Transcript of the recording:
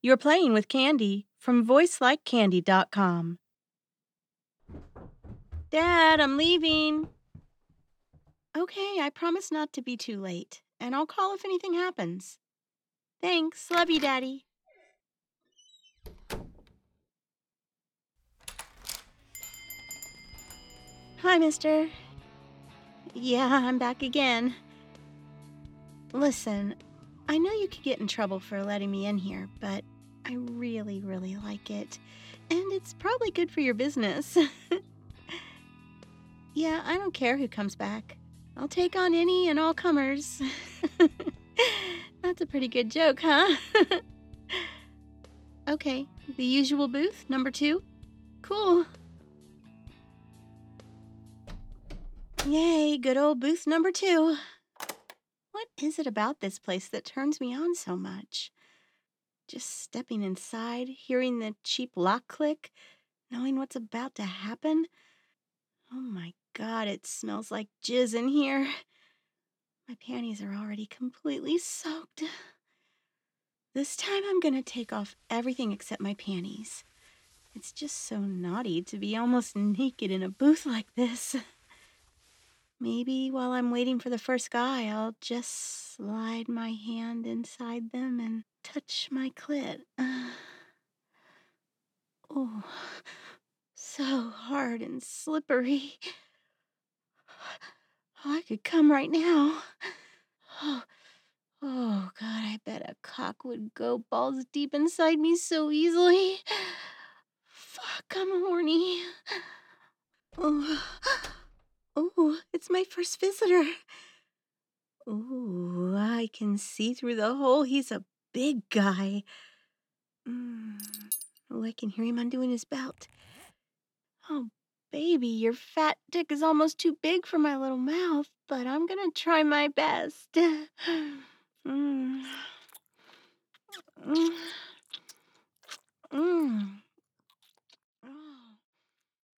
You're playing with Candy from voicelikecandy.com. Dad, I'm leaving. Okay, I promise not to be too late, and I'll call if anything happens. Thanks. Love you, Daddy. Hi, mister. Yeah, I'm back again. Listen, I know you could get in trouble for letting me in here, but I really, really like it. And it's probably good for your business. Yeah, I don't care who comes back. I'll take on any and all comers. That's a pretty good joke, huh? Okay, the usual booth, number 2? Cool. Yay, good old booth number 2. What is it about this place that turns me on so much? Just stepping inside, hearing the cheap lock click, knowing what's about to happen. Oh my God, it smells like jizz in here. My panties are already completely soaked. This time I'm gonna take off everything except my panties. It's just so naughty to be almost naked in a booth like this. Maybe while I'm waiting for the first guy, I'll just slide my hand inside them and touch my clit. Oh, so hard and slippery. I could come right now. Oh, God, I bet a cock would go balls deep inside me so easily. Fuck, I'm horny. Oh, it's my first visitor. Oh, I can see through the hole. He's a big guy. Oh, I can hear him undoing his belt. Oh, baby, your fat dick is almost too big for my little mouth, but I'm gonna try my best.